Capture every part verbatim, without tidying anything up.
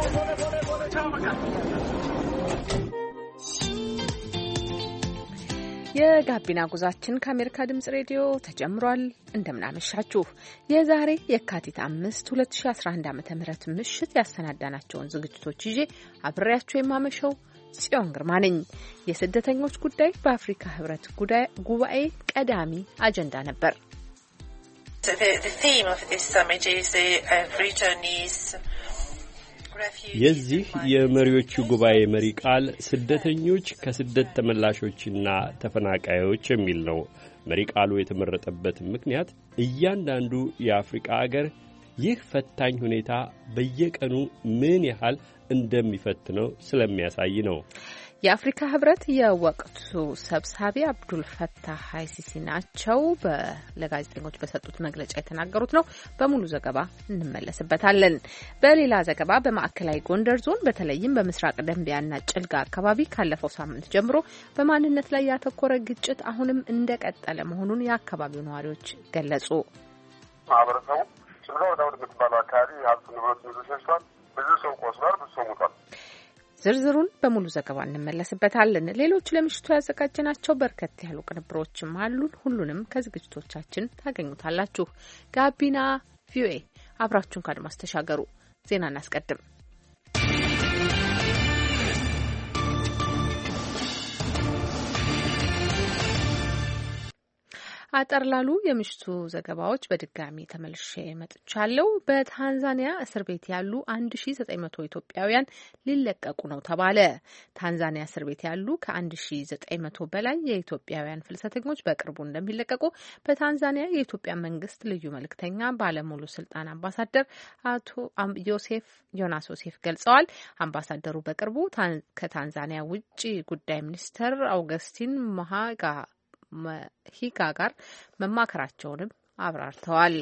የጋቢና ጉዟችን ከአሜሪካ ድምጽ ሬዲዮ ተጀምሯል። እንደምናመሻችሁ የዛሬ የካቲት አምስት ሁለት ሺህ አስራ አንድ ዓመተ ምህረት ምሽት ያሰናዳናቸውን ዝግጅቶች ይዤ አብሬያችሁ የማመሸው ጽዮን ግርማ ነኝ። የስደተኞች ጉዳይ በአፍሪካ ህብረት ጉባኤ ቀዳሚ አጀንዳ ነበር። የዚህ የመሪዎቹ ጉባኤ መሪ ቃል ስደተኞች ከስደት ተመላሾችና ተፈናቃዮች የሚል ነው። መሪ ቃሉ የተመረጠበት ምክንያት እያንዳንዱ የአፍሪካ አገር ይህ ፈታኝ ሁኔታ በየቀኑ ምን ያህል እንደሚፈትነው ስለሚያሳይ ነው። የአፍሪካ ህብረት የወቅቱ ሰብሳቢ አብዱል ፈታህ አይሲሲ ናቸው። ለጋዜጠኞች በሰጡት መግለጫ የተናገሩት ነው። በሙሉ ዘገባ እንመለስበታለን። በሌላ ዘገባ በማዕከላዊ ጎንደር ዞን በተለይም በምስራቅ ደንቢያና ጭልጋ አካባቢ ካለፈው ሳምንት ጀምሮ በማንነት ላይ ያተኮረ ግጭት አሁንም እንደቀጠለ መሆኑን የአካባቢው ነዋሪዎች ገለጹ። ማህበረሰቡ ጭልጋ ወደ ወደ ምትባለው አካባቢ ሀብት ንብረት ይዞ ሸሽቷል። ብዙ ሰው ቆስሏል። ብዙ ሰው ሞቷል። ዝርዝሩን በሙሉ ዘገባ እንመለስበታለን። ሌሎች ለምሽቱ ያዘጋጀናቸው በርከት ያሉ ቅንብሮችም አሉን። ሁሉንም ከዝግጅቶቻችን ታገኙታላችሁ። ጋቢና ቪኦኤ አብራችሁን ካድማስ ተሻገሩ። ዜና እናስቀድም። አጠር ላሉ የምሽቱ ዘገባዎች በድጋሚ ተመልሼ መጥቻለሁ። በታንዛኒያ እስር ቤት ያሉ አንድ ሺ ዘጠኝ መቶ ኢትዮጵያውያን ሊለቀቁ ነው ተባለ። ታንዛኒያ እስር ቤት ያሉ ከአንድ ሺ ዘጠኝ መቶ በላይ የኢትዮጵያውያን ፍልሰተኞች በቅርቡ እንደሚለቀቁ በታንዛኒያ የኢትዮጵያ መንግስት ልዩ መልእክተኛ ባለሙሉ ስልጣን አምባሳደር አቶ ዮሴፍ ዮናስ ዮሴፍ ገልጸዋል። አምባሳደሩ በቅርቡ ከታንዛኒያ ውጭ ጉዳይ ሚኒስትር አውገስቲን መሃጋ ሂጋ ጋር መማከራቸውንም አብራርተዋል።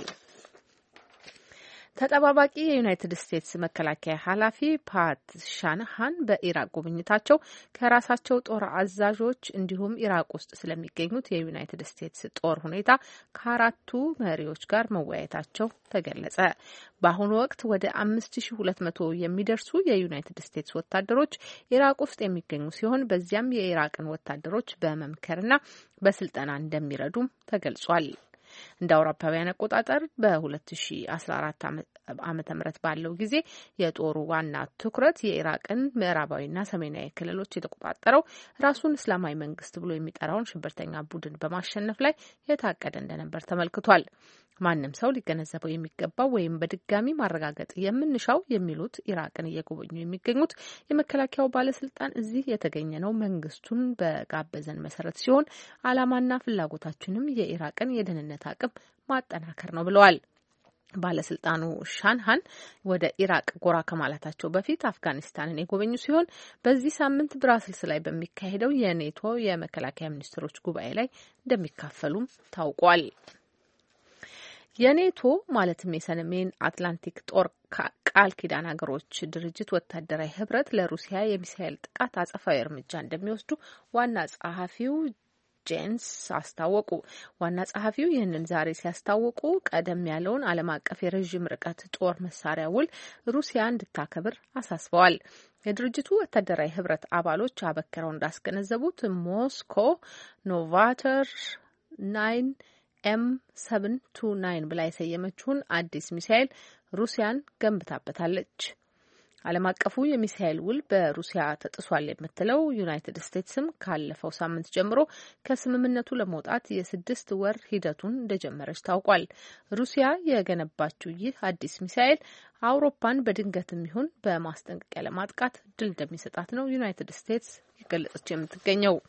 ተጠባባቂ የዩናይትድ ስቴትስ መከላከያ ኃላፊ ፓት ሻናሃን በኢራቅ ጉብኝታቸው ከራሳቸው ጦር አዛዦች እንዲሁም ኢራቅ ውስጥ ስለሚገኙት የዩናይትድ ስቴትስ ጦር ሁኔታ ከአራቱ መሪዎች ጋር መወያየታቸው ተገለጸ። በአሁኑ ወቅት ወደ አምስት ሺ ሁለት መቶ የሚደርሱ የዩናይትድ ስቴትስ ወታደሮች ኢራቅ ውስጥ የሚገኙ ሲሆን በዚያም የኢራቅን ወታደሮች በመምከርና በስልጠና እንደሚረዱም ተገልጿል። እንደ አውሮፓውያን አቆጣጠር በ2014 ዓመተ ምህረት ባለው ጊዜ የጦሩ ዋና ትኩረት የኢራቅን ምዕራባዊና ሰሜናዊ ክልሎች የተቆጣጠረው ራሱን እስላማዊ መንግስት ብሎ የሚጠራውን ሽብርተኛ ቡድን በማሸነፍ ላይ የታቀደ እንደነበር ተመልክቷል። ማንም ሰው ሊገነዘበው የሚገባው ወይም በድጋሚ ማረጋገጥ የምንሻው የሚሉት ኢራቅን እየጎበኙ የሚገኙት የመከላከያው ባለስልጣን እዚህ የተገኘ ነው መንግስቱን በጋበዘን መሰረት ሲሆን ዓላማና ፍላጎታችንም የኢራቅን የደህንነት አቅም ማጠናከር ነው ብለዋል። ባለስልጣኑ ሻንሃን ወደ ኢራቅ ጎራ ከማለታቸው በፊት አፍጋኒስታንን የጎበኙ ሲሆን በዚህ ሳምንት ብራስልስ ላይ በሚካሄደው የኔቶ የመከላከያ ሚኒስትሮች ጉባኤ ላይ እንደሚካፈሉም ታውቋል። የኔቶ ማለትም የሰሜን አትላንቲክ ጦር ቃል ኪዳን ሀገሮች ድርጅት ወታደራዊ ህብረት ለሩሲያ የሚሳኤል ጥቃት አጸፋዊ እርምጃ እንደሚወስዱ ዋና ጸሐፊው ጄንስ አስታወቁ። ዋና ጸሐፊው ይህንን ዛሬ ሲያስታውቁ ቀደም ያለውን ዓለም አቀፍ የረዥም ርቀት ጦር መሳሪያ ውል ሩሲያ እንድታከብር አሳስበዋል። የድርጅቱ ወታደራዊ ህብረት አባሎች አበክረው እንዳስገነዘቡት ሞስኮ ኖቫተር ናይን ኤም ሰቨን ቱ ናይን ብላ የሰየመችውን አዲስ ሚሳኤል ሩሲያን ገንብታበታለች። ዓለም አቀፉ የሚሳኤል ውል በሩሲያ ተጥሷል የምትለው ዩናይትድ ስቴትስም ካለፈው ሳምንት ጀምሮ ከስምምነቱ ለመውጣት የስድስት ወር ሂደቱን እንደጀመረች ታውቋል። ሩሲያ የገነባችው ይህ አዲስ ሚሳኤል አውሮፓን በድንገትም ይሁን በማስጠንቀቂያ ለማጥቃት ድል እንደሚሰጣት ነው ዩናይትድ ስቴትስ የገለጸች የምትገኘው።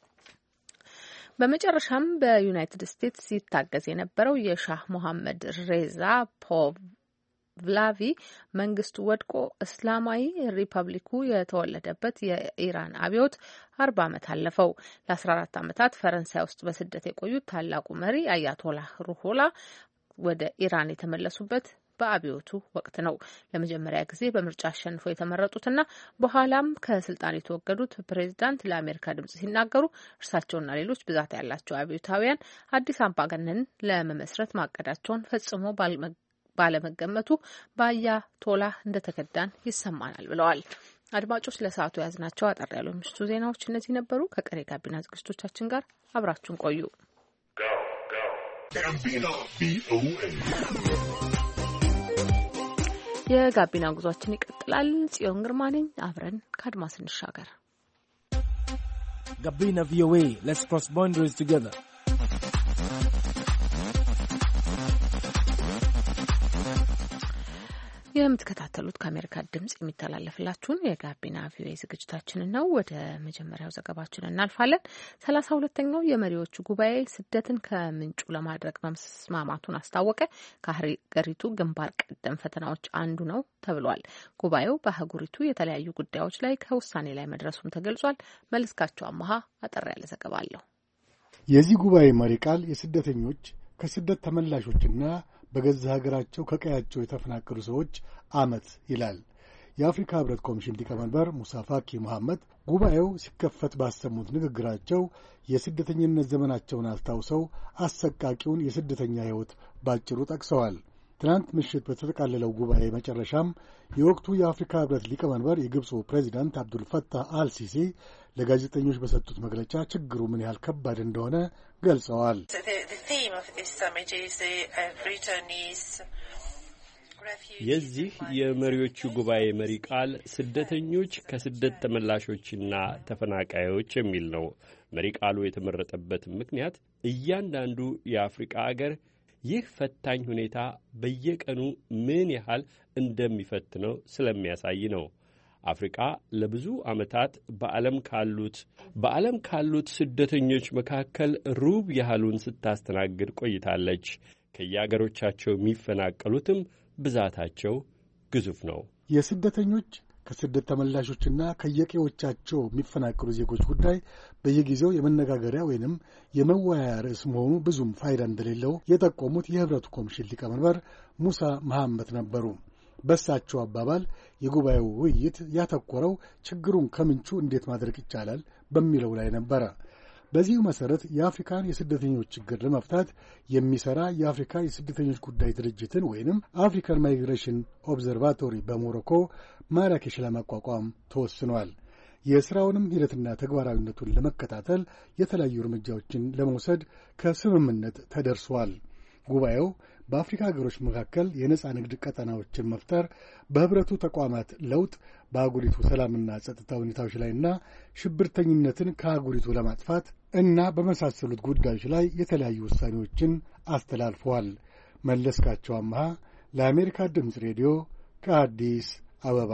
በመጨረሻም በዩናይትድ ስቴትስ ሲታገዝ የነበረው የሻህ መሐመድ ሬዛ ፖቭላቪ መንግስቱ ወድቆ እስላማዊ ሪፐብሊኩ የተወለደበት የኢራን አብዮት አርባ ዓመት አለፈው። ለአስራ አራት ዓመታት ፈረንሳይ ውስጥ በስደት የቆዩት ታላቁ መሪ አያቶላህ ሩሆላ ወደ ኢራን የተመለሱበት በአብዮቱ ወቅት ነው። ለመጀመሪያ ጊዜ በምርጫ አሸንፈው የተመረጡትና በኋላም ከስልጣን የተወገዱት ፕሬዝዳንት ለአሜሪካ ድምጽ ሲናገሩ እርሳቸውና ሌሎች ብዛት ያላቸው አብዮታውያን አዲስ አምባገነን ለመመስረት ማቀዳቸውን ፈጽሞ ባለመገመቱ በአያቶላ እንደተከዳን ይሰማናል ብለዋል። አድማጮች ለሰዓቱ ያዝናቸው አጠር ያሉ ምሽቱ ዜናዎች እነዚህ ነበሩ። ከቀሪ ጋቢና ዝግጅቶቻችን ጋር አብራችሁን ቆዩ። የጋቢና ጉዟችን ይቀጥላል። ጽዮን ግርማ ነኝ። አብረን ከአድማስ እንሻገር። ጋቢና ቪኦኤ Let's cross boundaries together. የምትከታተሉት ከአሜሪካ ድምጽ የሚተላለፍላችሁን የጋቢና ቪኦኤ ዝግጅታችንን ነው። ወደ መጀመሪያው ዘገባችን እናልፋለን። ሰላሳ ሁለተኛው የመሪዎቹ ጉባኤ ስደትን ከምንጩ ለማድረግ መስማማቱን አስታወቀ። ከሀገሪቱ ግንባር ቀደም ፈተናዎች አንዱ ነው ተብሏል። ጉባኤው በአህጉሪቱ የተለያዩ ጉዳዮች ላይ ከውሳኔ ላይ መድረሱም ተገልጿል። መልስካቸው አማሃ አጠር ያለ ዘገባ አለው። የዚህ ጉባኤ መሪ ቃል የስደተኞች ከስደት ተመላሾችና በገዛ ሀገራቸው ከቀያቸው የተፈናቀሉ ሰዎች ዓመት ይላል። የአፍሪካ ህብረት ኮሚሽን ሊቀመንበር ሙሳ ፋኪ መሐመድ ጉባኤው ሲከፈት ባሰሙት ንግግራቸው የስደተኝነት ዘመናቸውን አስታውሰው አሰቃቂውን የስደተኛ ሕይወት ባጭሩ ጠቅሰዋል። ትናንት ምሽት በተጠቃለለው ጉባኤ መጨረሻም የወቅቱ የአፍሪካ ህብረት ሊቀመንበር የግብፁ ፕሬዚዳንት አብዱልፈታህ አልሲሲ ለጋዜጠኞች በሰጡት መግለጫ ችግሩ ምን ያህል ከባድ እንደሆነ ገልጸዋል። የዚህ የመሪዎቹ ጉባኤ መሪ ቃል ስደተኞች ከስደት ተመላሾችና ተፈናቃዮች የሚል ነው። መሪ ቃሉ የተመረጠበት ምክንያት እያንዳንዱ የአፍሪካ አገር ይህ ፈታኝ ሁኔታ በየቀኑ ምን ያህል እንደሚፈትነው ስለሚያሳይ ነው። አፍሪካ ለብዙ ዓመታት በዓለም ካሉት በዓለም ካሉት ስደተኞች መካከል ሩብ ያህሉን ስታስተናግድ ቆይታለች። ከየአገሮቻቸው የሚፈናቀሉትም ብዛታቸው ግዙፍ ነው። የስደተኞች ከስደት ተመላሾችና ከየቀዮቻቸው የሚፈናቀሉ ዜጎች ጉዳይ በየጊዜው የመነጋገሪያ ወይንም የመወያያ ርዕስ መሆኑ ብዙም ፋይዳ እንደሌለው የጠቆሙት የህብረቱ ኮሚሽን ሊቀመንበር ሙሳ መሐመድ ነበሩ። በሳቸው አባባል የጉባኤው ውይይት ያተኮረው ችግሩን ከምንጩ እንዴት ማድረግ ይቻላል በሚለው ላይ ነበረ። በዚሁ መሰረት የአፍሪካን የስደተኞች ችግር ለመፍታት የሚሰራ የአፍሪካ የስደተኞች ጉዳይ ድርጅትን ወይንም አፍሪካን ማይግሬሽን ኦብዘርቫቶሪ በሞሮኮ ማራኬሽ ለማቋቋም ተወስኗል። የሥራውንም ሂደትና ተግባራዊነቱን ለመከታተል የተለያዩ እርምጃዎችን ለመውሰድ ከስምምነት ተደርሷል። ጉባኤው በአፍሪካ ሀገሮች መካከል የነጻ ንግድ ቀጠናዎችን መፍጠር፣ በህብረቱ ተቋማት ለውጥ፣ በአህጉሪቱ ሰላምና ጸጥታ ሁኔታዎች ላይና ሽብርተኝነትን ከአህጉሪቱ ለማጥፋት እና በመሳሰሉት ጉዳዮች ላይ የተለያዩ ውሳኔዎችን አስተላልፈዋል። መለስካቸው አምሃ ለአሜሪካ ድምፅ ሬዲዮ ከአዲስ አበባ።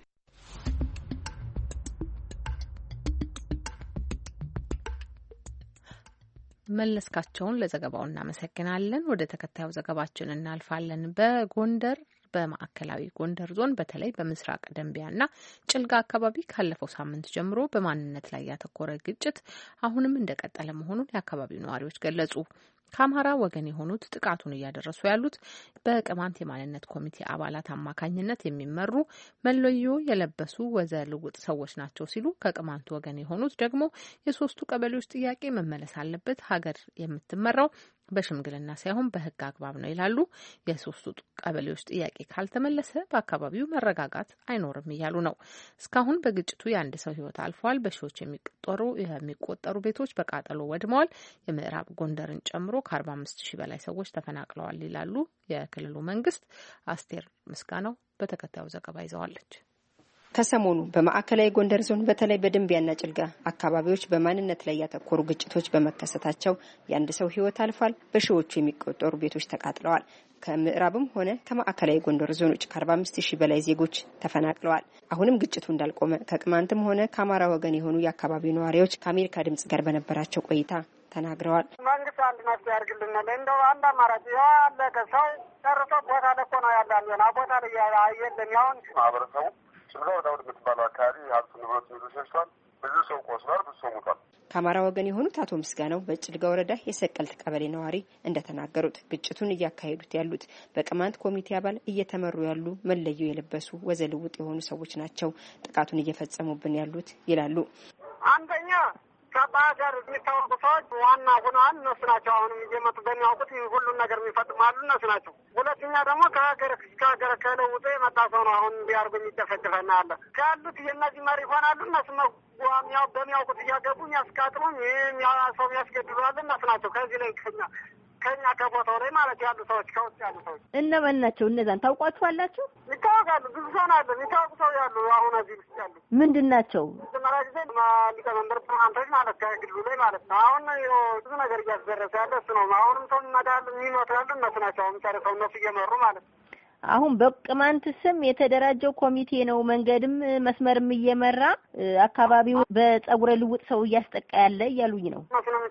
መለስካቸውን ለዘገባው እናመሰግናለን። ወደ ተከታዩ ዘገባችን እናልፋለን። በጎንደር በማዕከላዊ ጎንደር ዞን በተለይ በምስራቅ ደንቢያና ጭልጋ አካባቢ ካለፈው ሳምንት ጀምሮ በማንነት ላይ ያተኮረ ግጭት አሁንም እንደቀጠለ መሆኑን የአካባቢው ነዋሪዎች ገለጹ። ከአማራ ወገን የሆኑት ጥቃቱን እያደረሱ ያሉት በቅማንት የማንነት ኮሚቴ አባላት አማካኝነት የሚመሩ መለዮ የለበሱ ወዘ ልውጥ ሰዎች ናቸው ሲሉ፣ ከቅማንት ወገን የሆኑት ደግሞ የሶስቱ ቀበሌዎች ጥያቄ መመለስ አለበት፣ ሀገር የምትመራው በሽምግልና ሳይሆን በሕግ አግባብ ነው ይላሉ። የሶስቱ ቀበሌዎች ጥያቄ ካልተመለሰ በአካባቢው መረጋጋት አይኖርም እያሉ ነው። እስካሁን በግጭቱ የአንድ ሰው ሕይወት አልፏል። በሺዎች የሚቆጠሩ የሚቆጠሩ ቤቶች በቃጠሎ ወድመዋል። የምዕራብ ጎንደርን ጨምሮ ከአርባ አምስት ሺህ በላይ ሰዎች ተፈናቅለዋል ይላሉ የክልሉ መንግስት። አስቴር ምስጋናው በተከታዩ ዘገባ ይዘዋለች። ከሰሞኑ በማዕከላዊ ጎንደር ዞን በተለይ በደንቢያና ጭልጋ አካባቢዎች በማንነት ላይ ያተኮሩ ግጭቶች በመከሰታቸው የአንድ ሰው ሕይወት አልፏል። በሺዎቹ የሚቆጠሩ ቤቶች ተቃጥለዋል። ከምዕራብም ሆነ ከማዕከላዊ ጎንደር ዞኖች ከአርባ አምስት ሺህ በላይ ዜጎች ተፈናቅለዋል። አሁንም ግጭቱ እንዳልቆመ ከቅማንትም ሆነ ከአማራ ወገን የሆኑ የአካባቢው ነዋሪዎች ከአሜሪካ ድምጽ ጋር በነበራቸው ቆይታ ተናግረዋል። መንግስት አንድ መፍትሄ ያድርግልን። እንደው አንድ አማራጭ ያለቀ ሰው ጨርሶ ቦታ ለቆ ነው ያለ ና ቦታ ላይ አየለም። ያሁን ማህበረሰቡ ጭልጋ ወዳውድ የምትባለው አካባቢ ሀብቱ ንብረት ይዞ ሸሽቷል። ብዙ ሰው ቆስሏል። ብዙ ሰው ሞቷል። ከአማራ ወገን የሆኑት አቶ ምስጋናው በጭልጋ ወረዳ የሰቀልት ቀበሌ ነዋሪ እንደተናገሩት ግጭቱን እያካሄዱት ያሉት በቅማንት ኮሚቴ አባል እየተመሩ ያሉ መለዮ የለበሱ ወዘልውጥ የሆኑ ሰዎች ናቸው ጥቃቱን እየፈጸሙብን ያሉት ይላሉ። አንደኛ ከአባ በሀገር የሚታወቁ ሰዎች ዋና ሆነዋል እነሱ ናቸው። አሁንም እየመጡ በሚያውቁት ሁሉን ነገር የሚፈጥማሉ እነሱ ናቸው። ሁለተኛ ደግሞ ከሀገር እስከ ሀገር ከለውጦ የመጣ ሰው ነው አሁን እንዲያርጉ የሚጨፈጭፈና አለ ካሉት የእነዚህ መሪ ይሆናሉ እነሱ ያው በሚያውቁት እያገቡ የሚያስቃጥሉ ሰው የሚያስገድሏል እነሱ ናቸው። ከዚህ ላይ ከኛ ከኛ ከቦታው ላይ ማለት ያሉ ሰዎች ከውጭ ያሉ ሰዎች እነማን ናቸው? እነዛን ታውቋቸዋላችሁ? ይታወቃሉ። ብዙ ሰው አለ የሚታወቁ ሰው ያሉ አሁን እዚህ ውስጥ ያሉ ምንድን ናቸው? መጀመሪያ ጊዜ ሊቀመንበር ፕሬዝዳንቶች ማለት ከግሉ ላይ ማለት ነው። አሁን ብዙ ነገር እያስደረሰ ያለ እሱ ነው። አሁንም ሰው ይመጣል የሚሞቱ ያሉ እነሱ ናቸው። አሁን ጨርሰው እነሱ እየመሩ ማለት ነው። አሁን በቅማንት ስም የተደራጀው ኮሚቴ ነው መንገድም መስመርም እየመራ አካባቢው በጸጉረ ልውጥ ሰው እያስጠቃ ያለ እያሉኝ ነው።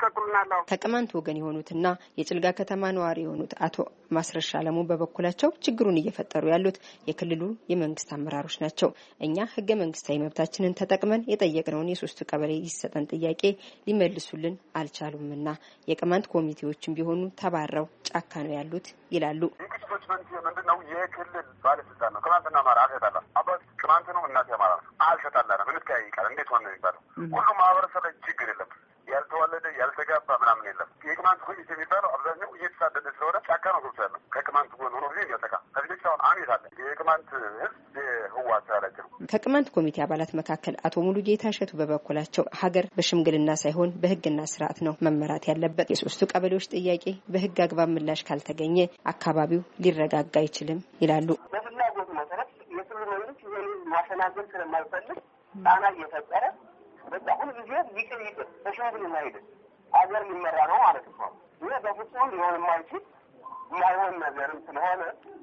ከቅማንት ወገን የሆኑትና የጭልጋ ከተማ ነዋሪ የሆኑት አቶ ማስረሻ አለሙ በበኩላቸው ችግሩን እየፈጠሩ ያሉት የክልሉ የመንግስት አመራሮች ናቸው። እኛ ህገ መንግስታዊ መብታችንን ተጠቅመን የጠየቅነውን የሶስቱ ቀበሌ ይሰጠን ጥያቄ ሊመልሱልን አልቻሉምና የቅማንት ኮሚቴዎችም ቢሆኑ ተባረው ጫካ ነው ያሉት ይላሉ። ምንድነው የክልል ባለስልጣን ነው። ቅማንትና አማራ አልተጣላ አባት ቅማንት ነው እናት አማራ ነው አልተጣላ ምን ይቃል እንዴት ሆነ የሚባለው ሁሉም ማህበረሰብ ችግር የለም። ያልተወለደ ያልተጋባ ምናምን የለም። የቅማንት ኮሚቴ የሚባለው አብዛኛው እየተሳደደ ስለሆነ ጫካ ነው ገብቶ ያለው ከቅማንት ጎን ሆኖ ጊዜ ያጠቃ ከዚህ ብቻውን አሜት አለ የቅማንት ህዝብ የህዋት ያላቸው ከቅማንት ኮሚቴ አባላት መካከል አቶ ሙሉጌታ እሸቱ በበኩላቸው ሀገር በሽምግልና ሳይሆን በህግና ስርዓት ነው መመራት ያለበት። የሶስቱ ቀበሌዎች ጥያቄ በህግ አግባብ ምላሽ ካልተገኘ አካባቢው ሊረጋጋ አይችልም ይላሉ። በፍላጎት መሰረት የክልሉ መንግስት ይህን ማሰናገል ስለማይፈልግ ጣና እየፈጠረ በቃ ሁሉ ጊዜ ይቅር ይቅር በሽምግልና ሄደ ሀገር ሊመራ ነው ማለት ነው። ይህ በፍጹም ሊሆን የማይችል የማይሆን ነገርም ስለሆነ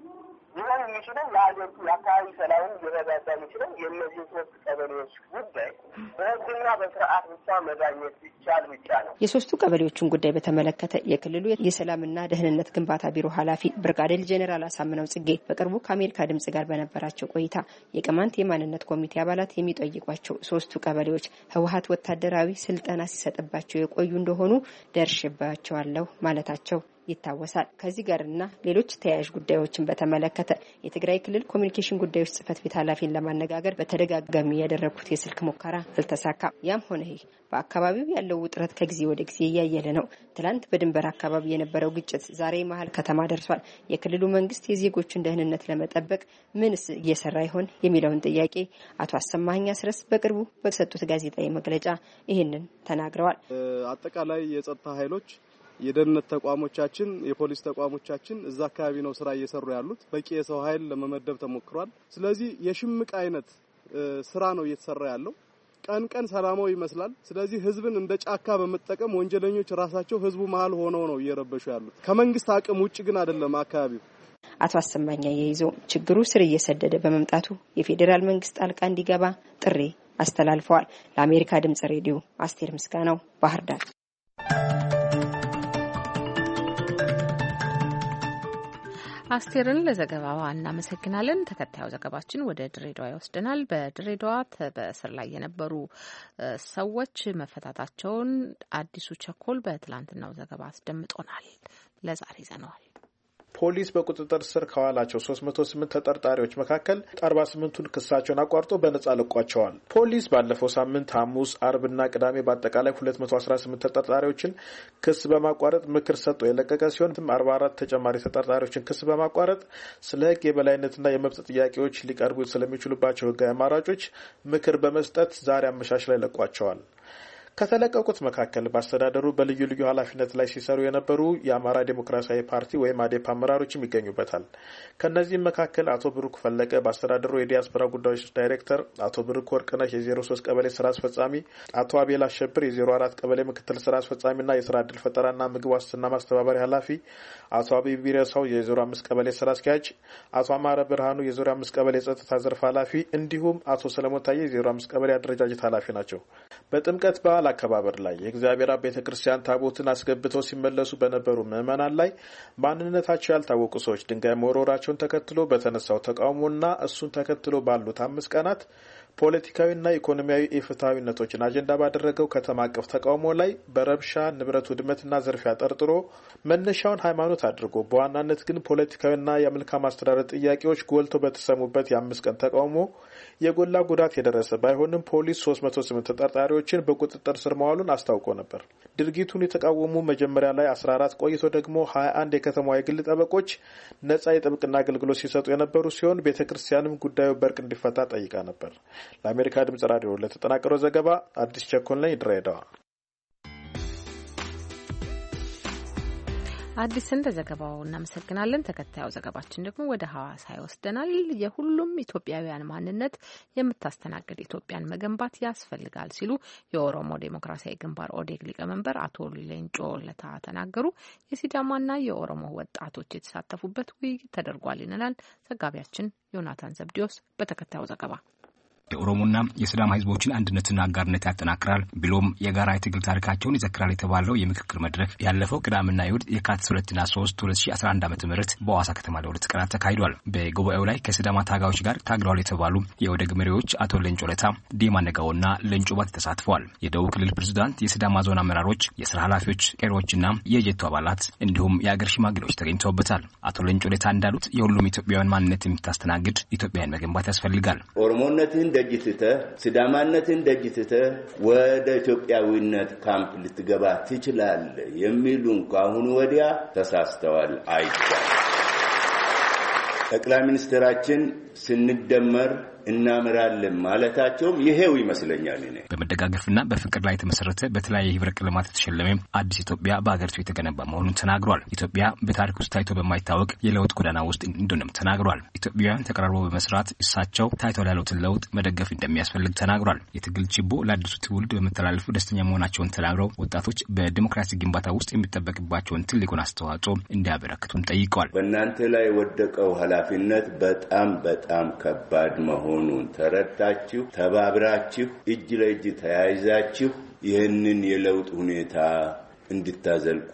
ሊሆን የሚችለው ለሀገሪቱ የአካባቢ ሰላምን ሊረጋጋ የሚችለው የእነዚህ ሶስት ቀበሌዎች ጉዳይ በህግና በስርዓት ብቻ መዳኘት ይቻል ብቻ ነው። የሶስቱ ቀበሌዎችን ጉዳይ በተመለከተ የክልሉ የሰላምና ደህንነት ግንባታ ቢሮ ኃላፊ ብርጋዴር ጄኔራል አሳምነው ጽጌ በቅርቡ ከአሜሪካ ድምጽ ጋር በነበራቸው ቆይታ የቅማንት የማንነት ኮሚቴ አባላት የሚጠይቋቸው ሶስቱ ቀበሌዎች ህወሓት ወታደራዊ ስልጠና ሲሰጥባቸው የቆዩ እንደሆኑ ደርሽባቸዋለሁ ማለታቸው ይታወሳል። ከዚህ ጋርና ሌሎች ተያያዥ ጉዳዮችን በተመለከተ የትግራይ ክልል ኮሚኒኬሽን ጉዳዮች ጽህፈት ቤት ኃላፊን ለማነጋገር በተደጋጋሚ ያደረኩት የስልክ ሙከራ አልተሳካም። ያም ሆነ ይህ በአካባቢው ያለው ውጥረት ከጊዜ ወደ ጊዜ እያየለ ነው። ትላንት በድንበር አካባቢ የነበረው ግጭት ዛሬ መሀል ከተማ ደርሷል። የክልሉ መንግስት የዜጎችን ደህንነት ለመጠበቅ ምንስ እየሰራ ይሆን የሚለውን ጥያቄ አቶ አሰማኸኝ አስረስ በቅርቡ በሰጡት ጋዜጣዊ መግለጫ ይህንን ተናግረዋል። አጠቃላይ የጸጥታ ኃይሎች የደህንነት ተቋሞቻችን የፖሊስ ተቋሞቻችን እዛ አካባቢ ነው ስራ እየሰሩ ያሉት። በቂ የሰው ኃይል ለመመደብ ተሞክሯል። ስለዚህ የሽምቅ አይነት ስራ ነው እየተሰራ ያለው። ቀን ቀን ሰላማዊ ይመስላል። ስለዚህ ህዝብን እንደ ጫካ በመጠቀም ወንጀለኞች ራሳቸው ህዝቡ መሀል ሆነው ነው እየረበሹ ያሉት። ከመንግስት አቅም ውጭ ግን አይደለም አካባቢው። አቶ አሰማኛ የይዞ ችግሩ ስር እየሰደደ በመምጣቱ የፌዴራል መንግስት ጣልቃ እንዲገባ ጥሪ አስተላልፈዋል። ለአሜሪካ ድምጽ ሬዲዮ አስቴር ምስጋናው ባህር ዳር። አስቴርን ለዘገባዋ እናመሰግናለን። ተከታዩ ዘገባችን ወደ ድሬዳዋ ይወስደናል። በድሬዳዋ በእስር ላይ የነበሩ ሰዎች መፈታታቸውን አዲሱ ቸኮል በትላንትናው ዘገባ አስደምጦናል። ለዛሬ ይዘነዋል። ፖሊስ በቁጥጥር ስር ከዋላቸው ሶስት መቶ ስምንት ተጠርጣሪዎች መካከል አርባ ስምንቱን ክሳቸውን አቋርጦ በነጻ ለቋቸዋል። ፖሊስ ባለፈው ሳምንት ሐሙስ፣ አርብና ቅዳሜ በአጠቃላይ ሁለት መቶ አስራ ስምንት ተጠርጣሪዎችን ክስ በማቋረጥ ምክር ሰጥቶ የለቀቀ ሲሆን አርባ አራት ተጨማሪ ተጠርጣሪዎችን ክስ በማቋረጥ ስለ ሕግ የበላይነትና የመብት ጥያቄዎች ሊቀርቡ ስለሚችሉባቸው ሕጋዊ አማራጮች ምክር በመስጠት ዛሬ አመሻሽ ላይ ለቋቸዋል። ከተለቀቁት መካከል በአስተዳደሩ በልዩ ልዩ ኃላፊነት ላይ ሲሰሩ የነበሩ የአማራ ዴሞክራሲያዊ ፓርቲ ወይም አዴፓ አመራሮችም ይገኙበታል። ከነዚህም መካከል አቶ ብሩክ ፈለቀ በአስተዳደሩ የዲያስፖራ ጉዳዮች ዳይሬክተር፣ አቶ ብሩክ ወርቅነህ የዜሮ ሶስት ቀበሌ ስራ አስፈጻሚ፣ አቶ አቤል አሸብር የዜሮ አራት ቀበሌ ምክትል ስራ አስፈጻሚና የስራ ዕድል ፈጠራና ምግብ ዋስትና ማስተባበሪያ ኃላፊ፣ አቶ አብይ ቢረሳው የዜሮ አምስት ቀበሌ ስራ አስኪያጅ፣ አቶ አማረ ብርሃኑ የዜሮ አምስት ቀበሌ ጸጥታ ዘርፍ ኃላፊ እንዲሁም አቶ ሰለሞን ታዬ የዜሮ አምስት ቀበሌ አደረጃጀት ኃላፊ ናቸው። በጥምቀት በዓል አከባበር ላይ የእግዚአብሔር አብ ቤተክርስቲያን ታቦትን አስገብተው ሲመለሱ በነበሩ ምዕመናን ላይ ማንነታቸው ያልታወቁ ሰዎች ድንጋይ መወርወራቸውን ተከትሎ በተነሳው ተቃውሞና እሱን ተከትሎ ባሉት አምስት ቀናት ፖለቲካዊና ኢኮኖሚያዊ ኢፍትሐዊነቶችን አጀንዳ ባደረገው ከተማ አቀፍ ተቃውሞ ላይ በረብሻ ንብረት ውድመትና ዝርፊያ ጠርጥሮ መነሻውን ሃይማኖት አድርጎ በዋናነት ግን ፖለቲካዊና የመልካም አስተዳደር ጥያቄዎች ጎልተው በተሰሙበት የአምስት ቀን ተቃውሞ የጎላ ጉዳት የደረሰ ባይሆንም ፖሊስ ሶስት መቶ ስምንት ተጠርጣሪዎችን በቁጥጥር ስር ማዋሉን አስታውቆ ነበር። ድርጊቱን የተቃወሙ መጀመሪያ ላይ አስራ አራት ቆይቶ ደግሞ ሀያ አንድ የከተማዋ የግል ጠበቆች ነጻ የጥብቅና አገልግሎት ሲሰጡ የነበሩ ሲሆን ቤተክርስቲያንም ጉዳዩ በእርቅ እንዲፈታ ጠይቃ ነበር። ለአሜሪካ ድምጽ ራዲዮ ለተጠናቀረው ዘገባ አዲስ ቸኮል ነኝ፣ ድሬዳዋ። አዲስ እንደ ዘገባው እናመሰግናለን። ተከታዩ ዘገባችን ደግሞ ወደ ሐዋሳ ይወስደናል። የሁሉም ኢትዮጵያውያን ማንነት የምታስተናግድ ኢትዮጵያን መገንባት ያስፈልጋል ሲሉ የኦሮሞ ዴሞክራሲያዊ ግንባር ኦዴግ ሊቀመንበር አቶ ሌንጮ ለታ ተናገሩ። የሲዳማና የኦሮሞ ወጣቶች የተሳተፉበት ውይይት ተደርጓል ይላል ዘጋቢያችን ዮናታን ዘብዲዮስ በተከታዩ ዘገባ። የኦሮሞና የሲዳማ ህዝቦችን አንድነትና አጋርነት ያጠናክራል ብሎም የጋራ የትግል ታሪካቸውን ይዘክራል የተባለው የምክክር መድረክ ያለፈው ቅዳሜና እሁድ የካቲት ሁለትና ሶስት ሁለት ሺህ አስራ አንድ ዓመተ ምህረት በሐዋሳ ከተማ ለሁለት ቀናት ተካሂዷል። በጉባኤው ላይ ከሲዳማ ታጋዮች ጋር ታግለዋል የተባሉ የኦዴግ መሪዎች አቶ ሌንጮ ለታ፣ ዲማ ነጋውና ሌንጮ ባት ተሳትፈዋል። የደቡብ ክልል ፕሬዝዳንት፣ የሲዳማ ዞን አመራሮች፣ የስራ ኃላፊዎች፣ ቄሮዎችና የጀቱ አባላት እንዲሁም የአገር ሽማግሌዎች ተገኝተውበታል። አቶ ሌንጮ ለታ እንዳሉት የሁሉም ኢትዮጵያውያን ማንነት የምታስተናግድ ኢትዮጵያን መገንባት ያስፈልጋል። ኦሮሞነትን ደጅትተ ሲዳማነትን ደጅትተ ወደ ኢትዮጵያዊነት ካምፕ ልትገባ ትችላለህ የሚሉን ካሁን ወዲያ ተሳስተዋል። አይቻል ጠቅላይ ሚኒስትራችን ስንደመር እናምራለን ማለታቸው ይሄው ይመስለኛል። እኔ በመደጋገፍና በፍቅር ላይ የተመሰረተ በተለያየ ህብረ ቀለማት የተሸለመ አዲስ ኢትዮጵያ በአገሪቱ የተገነባ መሆኑን ተናግሯል። ኢትዮጵያ በታሪክ ውስጥ ታይቶ በማይታወቅ የለውጥ ጎዳና ውስጥ እንደሆነም ተናግሯል። ኢትዮጵያውያን ተቀራርበው በመስራት እሳቸው ታይቶ ያሉትን ለውጥ መደገፍ እንደሚያስፈልግ ተናግሯል። የትግል ችቦ ለአዲሱ ትውልድ በመተላለፉ ደስተኛ መሆናቸውን ተናግረው ወጣቶች በዲሞክራሲ ግንባታ ውስጥ የሚጠበቅባቸውን ትልቁን አስተዋጽኦ እንዲያበረክቱም ጠይቀዋል። በእናንተ ላይ የወደቀው ኃላፊነት በጣም በጣም ከባድ መሆኑን ተረድታችሁ ተባብራችሁ እጅ ለእጅ ተያይዛችሁ ይህንን የለውጥ ሁኔታ እንድታዘልቁ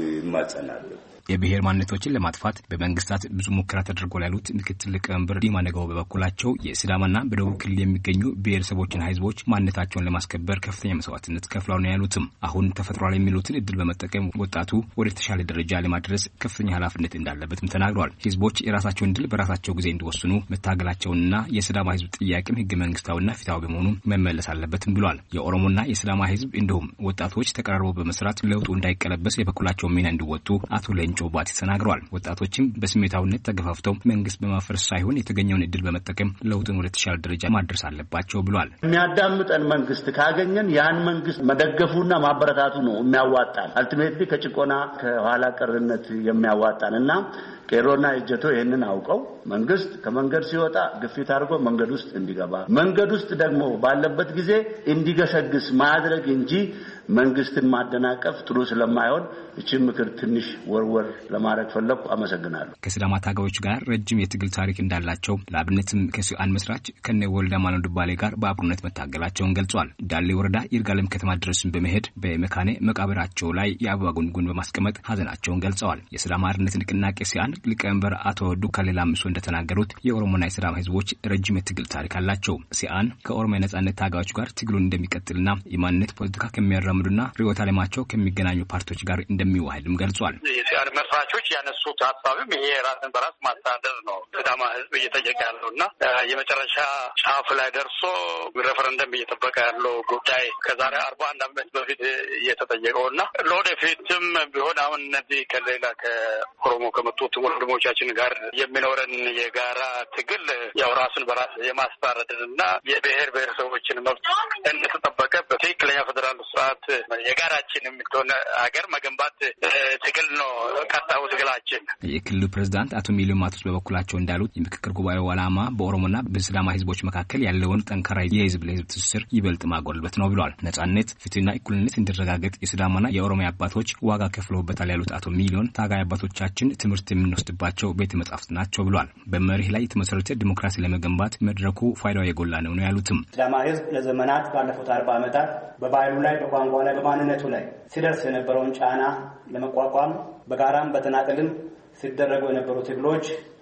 ይማጸናለሁ። የብሔር ማንነቶችን ለማጥፋት በመንግስታት ብዙ ሙከራ ተደርጓል ያሉት ምክትል ሊቀመንበር ዲማ ነጋው በበኩላቸው የሲዳማና በደቡብ ክልል የሚገኙ ብሔረሰቦችና ህዝቦች ማንነታቸውን ለማስከበር ከፍተኛ መስዋዕትነት ከፍለው ነው ያሉትም አሁን ተፈጥሯል የሚሉትን እድል በመጠቀም ወጣቱ ወደ ተሻለ ደረጃ ለማድረስ ከፍተኛ ኃላፊነት እንዳለበትም ተናግረዋል። ህዝቦች የራሳቸውን እድል በራሳቸው ጊዜ እንዲወስኑ መታገላቸውንና የሲዳማ ህዝብ ጥያቄም ህገ መንግስታዊና ፍትሃዊ በመሆኑ መመለስ አለበትም ብሏል። የኦሮሞና የሲዳማ ህዝብ እንዲሁም ወጣቶች ተቀራርበው በመስራት ለውጡ እንዳይቀለበስ የበኩላቸውን ሚና እንዲወጡ አቶ ሌንጮ ባት ተናግረዋል። ወጣቶችም በስሜታዊነት ተገፋፍተው መንግስት በማፈረስ ሳይሆን የተገኘውን እድል በመጠቀም ለውጥን ወደ ተሻለ ደረጃ ማድረስ አለባቸው ብሏል። የሚያዳምጠን መንግስት ካገኘን ያን መንግስት መደገፉና ማበረታቱ ነው የሚያዋጣን። አልቲሜትሊ ከጭቆና ከኋላ ቀርነት የሚያዋጣንና ቄሮና እጀቶ ይሄንን አውቀው መንግስት ከመንገድ ሲወጣ ግፊት አድርጎ መንገድ ውስጥ እንዲገባ መንገድ ውስጥ ደግሞ ባለበት ጊዜ እንዲገሰግስ ማድረግ እንጂ መንግስትን ማደናቀፍ ጥሩ ስለማይሆን እቺ ምክር ትንሽ ወርወር ለማድረግ ፈለኩ። አመሰግናለሁ። ከሲዳማ ታጋዮች ጋር ረጅም የትግል ታሪክ እንዳላቸው ለአብነትም ከሲአን መስራች ከነ ወልደ ማኑ ዱባሌ ጋር በአብሮነት መታገላቸውን ገልጿል። ዳሌ ወረዳ ይርጋለም ከተማ ድረስን በመሄድ በመካነ መቃብራቸው ላይ የአበባ ጉንጉን በማስቀመጥ ሀዘናቸውን ገልጸዋል። የሲዳማ አርነት ንቅናቄ ሲአን ሊቀመንበር አቶ ዱካሌላ ምሶ እንደተናገሩት የኦሮሞና የሲዳማ ህዝቦች ረጅም የትግል ታሪክ አላቸው። ሲአን ከኦሮሞ የነጻነት ታጋዮች ጋር ትግሉን እንደሚቀጥልና የማንነት ፖለቲካ ከሚያራምዱና ሪዮት አለማቸው ከሚገናኙ ፓርቲዎች ጋር እንደሚዋሃድም ገልጿል። የሲአን መስራቾች ያነሱት ሀሳብም ይሄ ራስን በራስ ማስተዳደር ነው ሲዳማ ህዝብ እየጠየቀ ያለውና የመጨረሻ ጫፍ ላይ ደርሶ ሬፈረንደም እየጠበቀ ያለው ጉዳይ ከዛሬ አርባ አንድ ዓመት በፊት እየተጠየቀውና ለወደፊትም ቢሆን አሁን እነዚህ ከሌላ ከኦሮሞ ከመጡት ወንድሞቻችን ጋር የሚኖረን የጋራ ትግል ያው ራስን በራስ የማስተዳደርና የብሔር ብሔረሰቦችን መብት እንደተጠበቀ በትክክለኛ ፌደራል ስርዓት የጋራችን የምትሆን ሀገር መገንባት ትግል ነው ቀጣዩ ትግላችን። የክልሉ ፕሬዝዳንት አቶ ሚሊዮን ማቶስ በበኩላቸው እንዳሉት የምክክር ጉባኤው ዓላማ በኦሮሞና በሲዳማ ህዝቦች መካከል ያለውን ጠንካራ የህዝብ ለህዝብ ትስስር ይበልጥ ማጎልበት ነው ብለዋል። ነጻነት፣ ፍትህና እኩልነት እንዲረጋገጥ የሲዳማና የኦሮሚያ አባቶች ዋጋ ከፍለውበታል ያሉት አቶ ሚሊዮን ታጋይ አባቶቻችን ትምህርት የምንወስድባቸው ቤተ መጻሕፍት ናቸው ብለዋል። በመርህ ላይ የተመሰረተ ዲሞክራሲ ለመገንባት መድረኩ ፋይዳው የጎላ ነው ነው ያሉትም ሲዳማ ህዝብ ለዘመናት ባለፉት አርባ ዓመታት በባህሉ ላይ በቋንቋ ላይ በማንነቱ ላይ ሲደርስ የነበረውን ጫና ለመቋቋም በጋራም በተናጠልም ሲደረጉ የነበሩ ትግሎች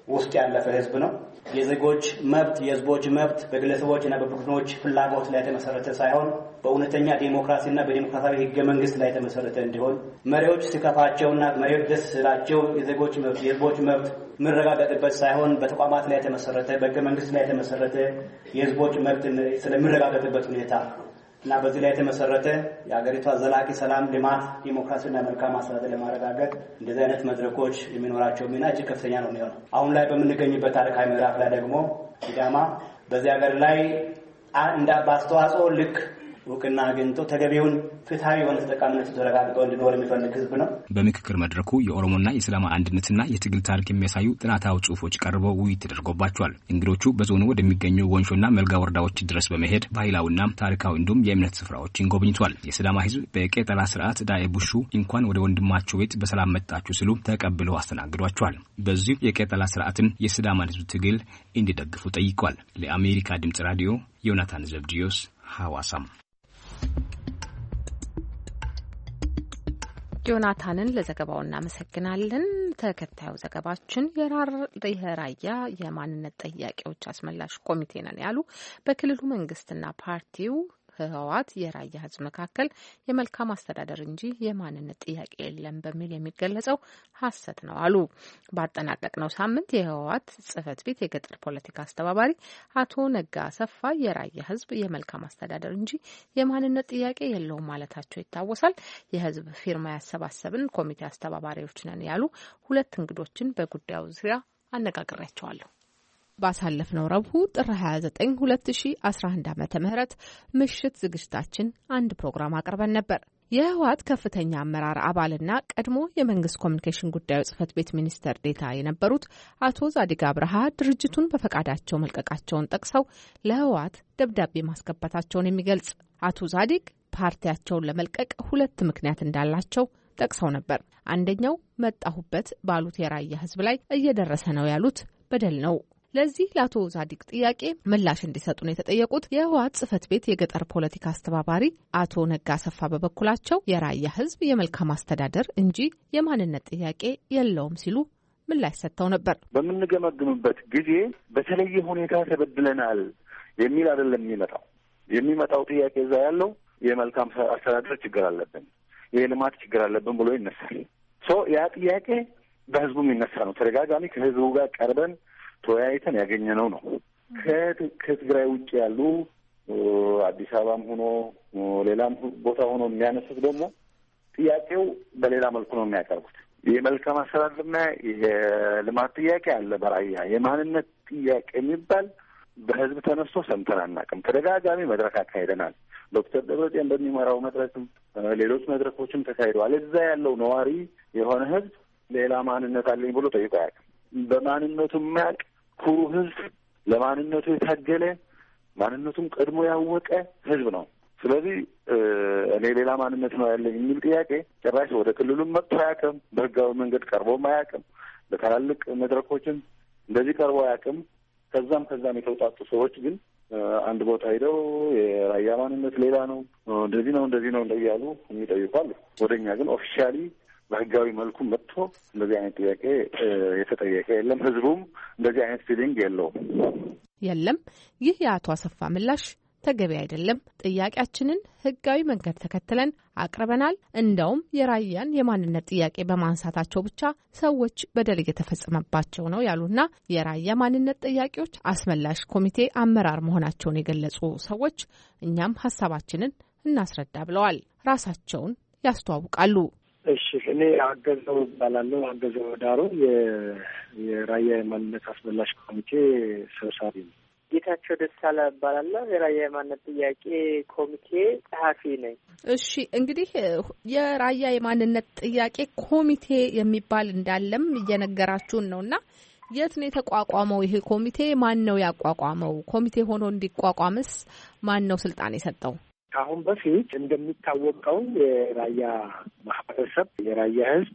ውስጥ ያለፈ ህዝብ ነው። የዜጎች መብት የህዝቦች መብት በግለሰቦችና በቡድኖች ፍላጎት ላይ የተመሰረተ ሳይሆን በእውነተኛ ዲሞክራሲና በዲሞክራሲያዊ ህገ መንግስት ላይ የተመሰረተ እንዲሆን መሪዎች ሲከፋቸውና መሪዎች ደስ ስላቸው የዜጎች መብት የህዝቦች መብት ምረጋገጥበት ሳይሆን በተቋማት ላይ የተመሰረተ በህገ መንግስት ላይ የተመሰረተ የህዝቦች መብት ስለምረጋገጥበት ሁኔታ እና በዚህ ላይ የተመሰረተ የሀገሪቷ ዘላቂ ሰላም፣ ልማት፣ ዲሞክራሲና መልካም አስተዳደር ለማረጋገጥ እንደዚህ አይነት መድረኮች የሚኖራቸው ሚና እጅግ ከፍተኛ ነው የሚሆነው። አሁን ላይ በምንገኝበት ታሪካዊ ምዕራፍ ላይ ደግሞ ሲዳማ በዚህ ሀገር ላይ እንደ አስተዋጽኦ ልክ ወቅና አግኝቶ ተገቢውን ፍትሃዊ የሆነ ተጠቃሚነት ተረጋግጦ እንዲኖር የሚፈልግ ህዝብ ነው። በምክክር መድረኩ የኦሮሞና የእስላማ አንድነትና የትግል ታሪክ የሚያሳዩ ጥናታዊ ጽሁፎች ቀርበው ውይይት ተደርጎባቸዋል። እንግዶቹ በዞኑ ወደሚገኙ ወንሾና መልጋ ወረዳዎች ድረስ በመሄድ ባህላዊና ታሪካዊ እንዲሁም የእምነት ስፍራዎችን ጎብኝቷል። የሲዳማ ህዝብ በቄጠላ ስርዓት ዳኤ ቡሹ እንኳን ወደ ወንድማቸው ቤት በሰላም መጣችሁ ሲሉ ተቀብለው አስተናግዷቸዋል። በዚህ የቄጠላ ስርዓትን የሲዳማን ህዝብ ትግል እንዲደግፉ ጠይቋል። ለአሜሪካ ድምጽ ራዲዮ ዮናታን ዘብዲዮስ ሐዋሳም። ዮናታንን ለዘገባው እናመሰግናለን። ተከታዩ ዘገባችን የራያ የማንነት ጥያቄዎች አስመላሽ ኮሚቴ ነን ያሉ በክልሉ መንግስትና ፓርቲው ህወሓት የራያ ህዝብ መካከል የመልካም አስተዳደር እንጂ የማንነት ጥያቄ የለም በሚል የሚገለጸው ሐሰት ነው አሉ። ባጠናቀቅነው ሳምንት የህወሓት ጽህፈት ቤት የገጠር ፖለቲካ አስተባባሪ አቶ ነጋ አሰፋ የራያ ህዝብ የመልካም አስተዳደር እንጂ የማንነት ጥያቄ የለውም ማለታቸው ይታወሳል። የህዝብ ፊርማ ያሰባሰብን ኮሚቴ አስተባባሪዎች ነን ያሉ ሁለት እንግዶችን በጉዳዩ ዙሪያ አነጋግሬያቸዋለሁ። ባሳለፍነው ረቡዕ ጥር ሃያ ዘጠኝ ሁለት ሺ አስራ አንድ ዓመተ ምህረት ምሽት ዝግጅታችን አንድ ፕሮግራም አቅርበን ነበር። የህወሓት ከፍተኛ አመራር አባልና ቀድሞ የመንግስት ኮሚኒኬሽን ጉዳዮች ጽህፈት ቤት ሚኒስትር ዴታ የነበሩት አቶ ዛዲግ አብርሃ ድርጅቱን በፈቃዳቸው መልቀቃቸውን ጠቅሰው ለህወሓት ደብዳቤ ማስገባታቸውን የሚገልጽ አቶ ዛዲግ ፓርቲያቸውን ለመልቀቅ ሁለት ምክንያት እንዳላቸው ጠቅሰው ነበር። አንደኛው መጣሁበት ባሉት የራያ ህዝብ ላይ እየደረሰ ነው ያሉት በደል ነው። ለዚህ ለአቶ ዛዲግ ጥያቄ ምላሽ እንዲሰጡ ነው የተጠየቁት። የህወሓት ጽህፈት ቤት የገጠር ፖለቲካ አስተባባሪ አቶ ነጋ አሰፋ በበኩላቸው የራያ ህዝብ የመልካም አስተዳደር እንጂ የማንነት ጥያቄ የለውም ሲሉ ምላሽ ሰጥተው ነበር። በምንገመግምበት ጊዜ በተለየ ሁኔታ ተበድለናል የሚል አይደለም የሚመጣው የሚመጣው ጥያቄ እዛ ያለው የመልካም አስተዳደር ችግር አለብን፣ የልማት ችግር አለብን ብሎ ይነሳል። ሶ ያ ጥያቄ በህዝቡ የሚነሳ ነው። ተደጋጋሚ ከህዝቡ ጋር ቀርበን ተወያይተን ያገኘነው ነው። ከትግራይ ውጭ ያሉ አዲስ አበባም ሆኖ ሌላም ቦታ ሆኖ የሚያነሱት ደግሞ ጥያቄው በሌላ መልኩ ነው የሚያቀርቡት። የመልካም አስተዳደርና የልማት ጥያቄ አለ በራያ። የማንነት ጥያቄ የሚባል በህዝብ ተነስቶ ሰምተን አናውቅም። ተደጋጋሚ መድረክ አካሄደናል። ዶክተር ደብረጽዮን በሚመራው መድረክም ሌሎች መድረኮችም ተካሂደዋል። እዛ ያለው ነዋሪ የሆነ ህዝብ ሌላ ማንነት አለኝ ብሎ ጠይቆ አያውቅም። በማንነቱ የሚያውቅ ኩሩ ህዝብ፣ ለማንነቱ የታገለ ማንነቱም ቀድሞ ያወቀ ህዝብ ነው። ስለዚህ እኔ ሌላ ማንነት ነው ያለኝ የሚል ጥያቄ ጭራሽ ወደ ክልሉም መጥቶ አያውቅም። በህጋዊ መንገድ ቀርቦም አያውቅም። በታላልቅ መድረኮችም እንደዚህ ቀርቦ አያውቅም። ከዛም ከዛም የተውጣጡ ሰዎች ግን አንድ ቦታ ሄደው የራያ ማንነት ሌላ ነው፣ እንደዚህ ነው እንደዚህ ነው እንደያሉ የሚጠይቋሉ። ወደኛ ግን ኦፊሻሊ በህጋዊ መልኩ መጥቶ እንደዚህ አይነት ጥያቄ የተጠየቀ የለም። ህዝቡም እንደዚህ አይነት ፊሊንግ የለውም የለም። ይህ የአቶ አሰፋ ምላሽ ተገቢ አይደለም። ጥያቄያችንን ህጋዊ መንገድ ተከትለን አቅርበናል። እንደውም የራያን የማንነት ጥያቄ በማንሳታቸው ብቻ ሰዎች በደል እየተፈጸመባቸው ነው ያሉና የራያ ማንነት ጥያቄዎች አስመላሽ ኮሚቴ አመራር መሆናቸውን የገለጹ ሰዎች እኛም ሀሳባችንን እናስረዳ ብለዋል። ራሳቸውን ያስተዋውቃሉ። እሺ፣ እኔ አገዘው እባላለሁ። አገዘው ዳሩ የራያ የማንነት አስመላሽ ኮሚቴ ሰብሳቢ ነው። ጌታቸው ደሳላ እባላለሁ። የራያ የማንነት ጥያቄ ኮሚቴ ጸሐፊ ነኝ። እሺ፣ እንግዲህ የራያ የማንነት ጥያቄ ኮሚቴ የሚባል እንዳለም እየነገራችሁን ነውና የት ነው የተቋቋመው ይሄ ኮሚቴ? ማን ነው ያቋቋመው? ኮሚቴ ሆኖ እንዲቋቋምስ ማን ነው ስልጣን የሰጠው? ከአሁን በፊት እንደሚታወቀው የራያ ማህበረሰብ የራያ ህዝብ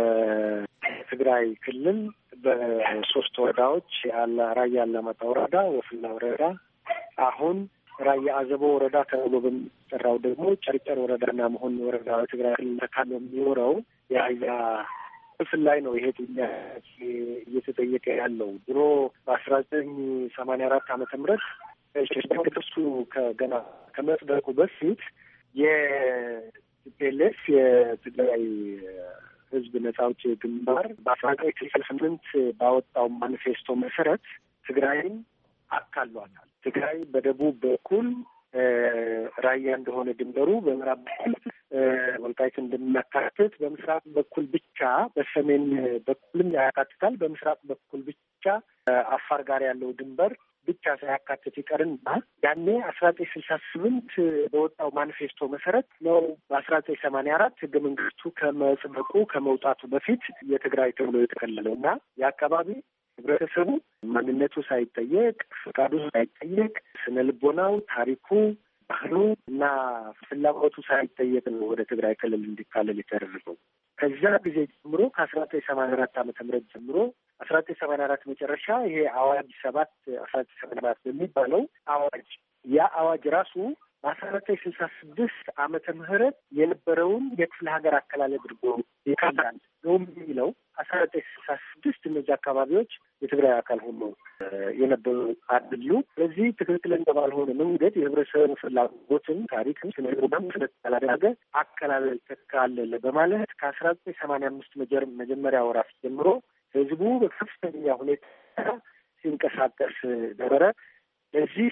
በትግራይ ክልል በሶስት ወረዳዎች ያለ ራያ አላማጣ ወረዳ፣ ወፍላ ወረዳ፣ አሁን ራያ አዘቦ ወረዳ ተብሎ በሚጠራው ደግሞ ጨርጨር ወረዳና መሆን ወረዳ ትግራይ ክልል ተካሎ የሚኖረው የራያ ክፍል ላይ ነው ይሄ ጥያቄ እየተጠየቀ ያለው። ድሮ በአስራ ዘጠኝ ሰማንያ አራት ዓመተ ምህረት እሱ ከገና ከመጽደቁ በፊት የቲፒኤልኤፍ የትግራይ ህዝብ ነጻ አውጪ ግንባር በአስራ ዘጠኝ ስልሳ ስምንት ባወጣው ማኒፌስቶ መሰረት ትግራይን አካሏታል። ትግራይ በደቡብ በኩል ራያ እንደሆነ ድንበሩ፣ በምዕራብ በኩል ወልቃይት እንደሚያካትት፣ በምስራቅ በኩል ብቻ በሰሜን በኩልም ያካትታል፣ በምስራቅ በኩል ብቻ አፋር ጋር ያለው ድንበር ብቻ ሳያካትት ይቀርና ያኔ አስራ ዘጠኝ ስልሳ ስምንት በወጣው ማኒፌስቶ መሰረት ነው በአስራ ዘጠኝ ሰማንያ አራት ህገ መንግስቱ ከመጽደቁ ከመውጣቱ በፊት የትግራይ ተብሎ የተከለለው እና የአካባቢ ህብረተሰቡ ማንነቱ ሳይጠየቅ ፈቃዱ ሳይጠየቅ ስነ ልቦናው፣ ታሪኩ፣ ባህሉ እና ፍላጎቱ ሳይጠየቅ ነው ወደ ትግራይ ክልል እንዲካለል የተደረገው። ከዛ ጊዜ ጀምሮ ከአስራ ዘጠኝ ሰማንያ አራት ዓመተ ምህረት ጀምሮ አስራ ዘጠኝ ሰማንያ አራት መጨረሻ ይሄ አዋጅ ሰባት አስራ ዘጠኝ ሰማንያ አራት በሚባለው አዋጅ ያ አዋጅ ራሱ በአስራ ዘጠኝ ስልሳ ስድስት ዓመተ ምህረት የነበረውን የክፍለ ሀገር አከላለል አድርጎ ይካላል ነው የሚለው። አስራ ዘጠኝ ስልሳ ስድስት እነዚህ አካባቢዎች የትግራይ አካል ሆኖ የነበሩ አይደሉ። ስለዚህ ትክክለኛ ባልሆነ መንገድ የህብረተሰቡ ፍላጎትን፣ ታሪክን፣ ስነ ልቦናን ስለተላደረገ አከላለል ተካለለ በማለት ከአስራ ዘጠኝ ሰማንያ አምስት መጀመሪያ ወራት ጀምሮ ህዝቡ በከፍተኛ ሁኔታ ሲንቀሳቀስ ነበረ። ለዚህ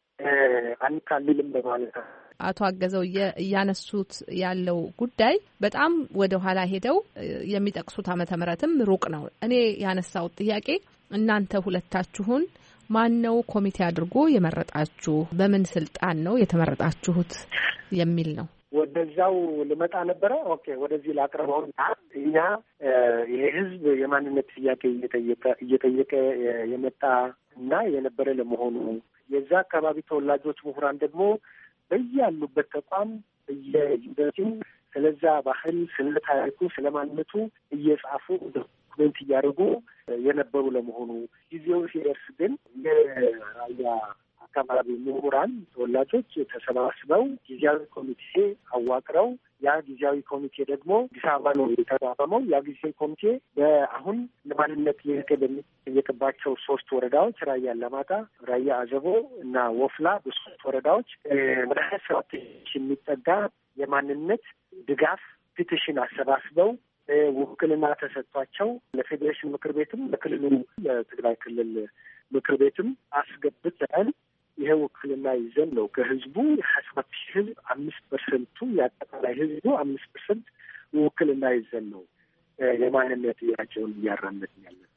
አንካልልም በማለት አቶ አገዘው እያነሱት ያለው ጉዳይ በጣም ወደ ኋላ ሄደው የሚጠቅሱት ዓመተ ምህረትም ሩቅ ነው። እኔ ያነሳው ጥያቄ እናንተ ሁለታችሁን ማን ነው ኮሚቴ አድርጎ የመረጣችሁ? በምን ስልጣን ነው የተመረጣችሁት የሚል ነው። ወደዛው ልመጣ ነበረ። ኦኬ፣ ወደዚህ ላቅርበውና እኛ ይሄ ህዝብ የማንነት ጥያቄ እየጠየቀ እየጠየቀ የመጣ እና የነበረ ለመሆኑ የዛ አካባቢ ተወላጆች ምሁራን ደግሞ በያሉበት ተቋም በየዩኒቨርሲቲው ስለዛ ባህል፣ ስለ ታሪኩ፣ ስለ ማንነቱ እየጻፉ ዶክመንት እያደረጉ የነበሩ ለመሆኑ ጊዜው ሲደርስ ግን የራያ አካባቢ ምሁራን ተወላጆች ተሰባስበው ጊዜያዊ ኮሚቴ አዋቅረው ያ ጊዜያዊ ኮሚቴ ደግሞ አዲስ አበባ ነው የተቋቋመው። ያ ጊዜያዊ ኮሚቴ በአሁን ለማንነት ጥያቄ በሚጠየቅባቸው ሶስት ወረዳዎች ራያ አላማጣ፣ ራያ አዘቦ እና ወፍላ በሶስት ወረዳዎች ወደ ሀያ ሰባት ሺህ የሚጠጋ የማንነት ድጋፍ ፒቲሽን አሰባስበው ውክልና ተሰጥቷቸው ለፌዴሬሽን ምክር ቤትም ለክልሉ ለትግራይ ክልል ምክር ቤትም አስገብተን ይሄ ውክልና ይዘን ነው ከህዝቡ ሀያ ሰባት ሺህ ህዝብ አምስት ፐርሰንቱ የአጠቃላይ ህዝቡ አምስት ፐርሰንት ውክልና ይዘን ነው የማንነት ጥያቄውን እያራመድን ያለን።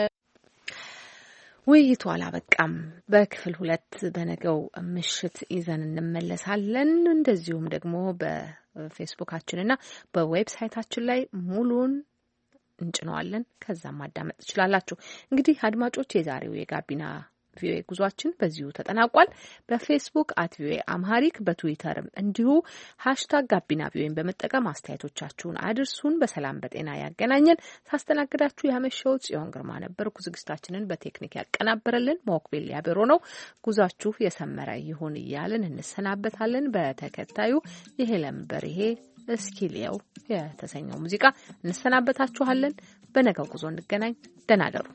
ውይይቱ አላበቃም። በክፍል ሁለት በነገው ምሽት ይዘን እንመለሳለን። እንደዚሁም ደግሞ በፌስቡካችንና በዌብሳይታችን ላይ ሙሉን እንጭነዋለን። ከዛም ማዳመጥ ትችላላችሁ። እንግዲህ አድማጮች የዛሬው የጋቢና ቪኦኤ ጉዟችን በዚሁ ተጠናቋል። በፌስቡክ አት ቪኦኤ አምሃሪክ በትዊተርም እንዲሁ ሃሽታግ ጋቢና ቪኦኤን በመጠቀም አስተያየቶቻችሁን አድርሱን። በሰላም በጤና ያገናኘን። ሳስተናግዳችሁ ያመሸሁት ጽዮን ግርማ ነበርኩ። ዝግጅታችንን በቴክኒክ ያቀናበረልን ሞክቤል ያበሮ ነው። ጉዟችሁ የሰመረ ይሁን እያልን እንሰናበታለን። በተከታዩ የሄለን በርሄ እስኪሊየው የተሰኘው ሙዚቃ እንሰናበታችኋለን። በነገው ጉዞ እንገናኝ። ደህና እደሩ።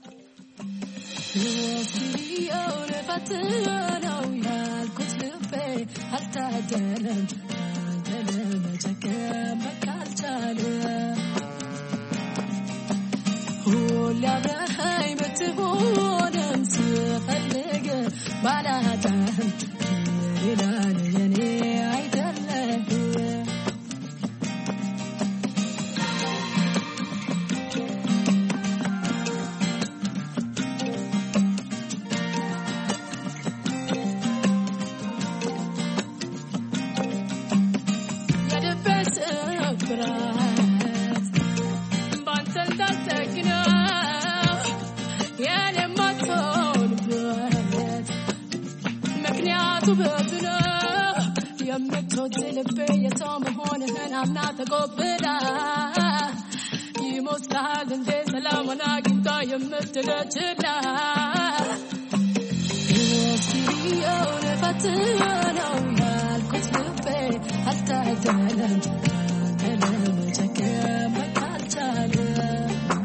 I'll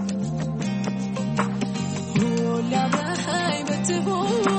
ትሆን